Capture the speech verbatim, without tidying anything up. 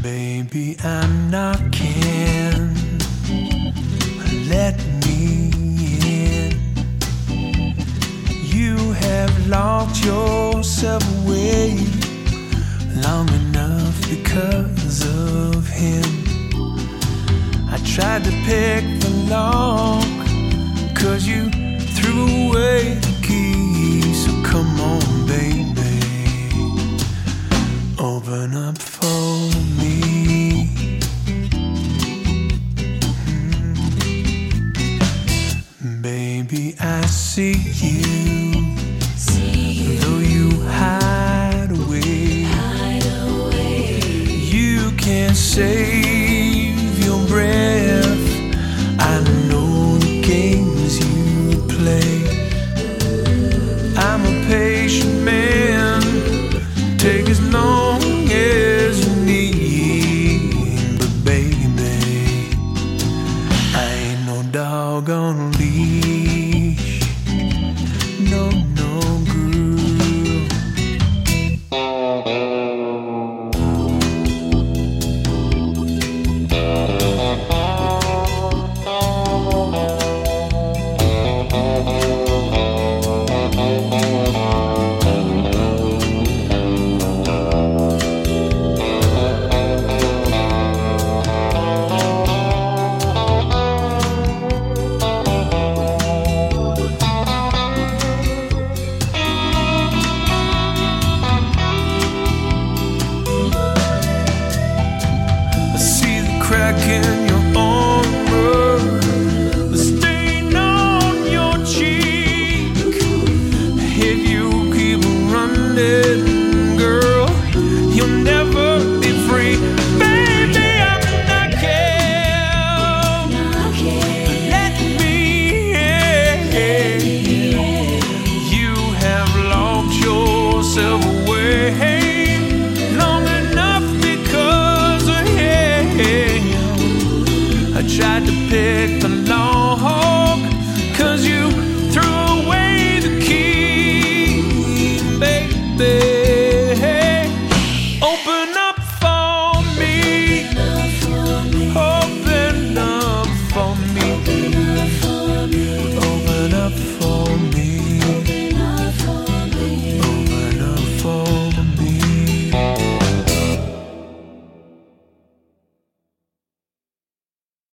Baby, I'm knocking. Let me in. You have locked yourself away long enough because of him. I tried to pick the lock, cause you threw away the key. So come on, baby, open up for me. Mm. Baby, I see you, see you. Though you hide away, hide away. You can't say